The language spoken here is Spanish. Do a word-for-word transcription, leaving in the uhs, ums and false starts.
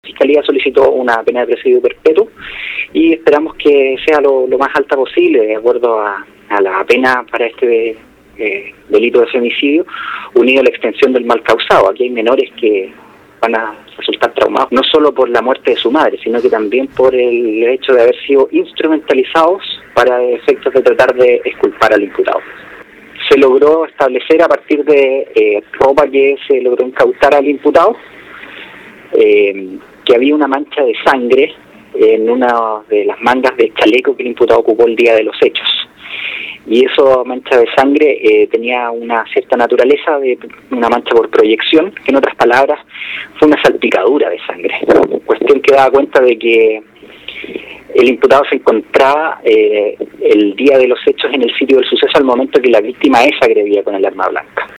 La Fiscalía solicitó una pena de presidio perpetuo y esperamos que sea lo, lo más alta posible, de acuerdo a, a la pena para este eh, delito de femicidio, unido a la extensión del mal causado. Aquí hay menores que van a resultar traumados, no solo por la muerte de su madre, sino que también por el hecho de haber sido instrumentalizados para efectos de tratar de exculpar al imputado. Se logró establecer a partir de eh, ropa que se logró incautar al imputado, eh, que había una mancha de sangre en una de las mangas del chaleco que el imputado ocupó el día de los hechos. Y esa mancha de sangre eh, tenía una cierta naturaleza de una mancha por proyección, que en otras palabras fue una salpicadura de sangre. Cuestión que daba cuenta de que el imputado se encontraba eh, el día de los hechos en el sitio del suceso al momento que la víctima es agredida con el arma blanca.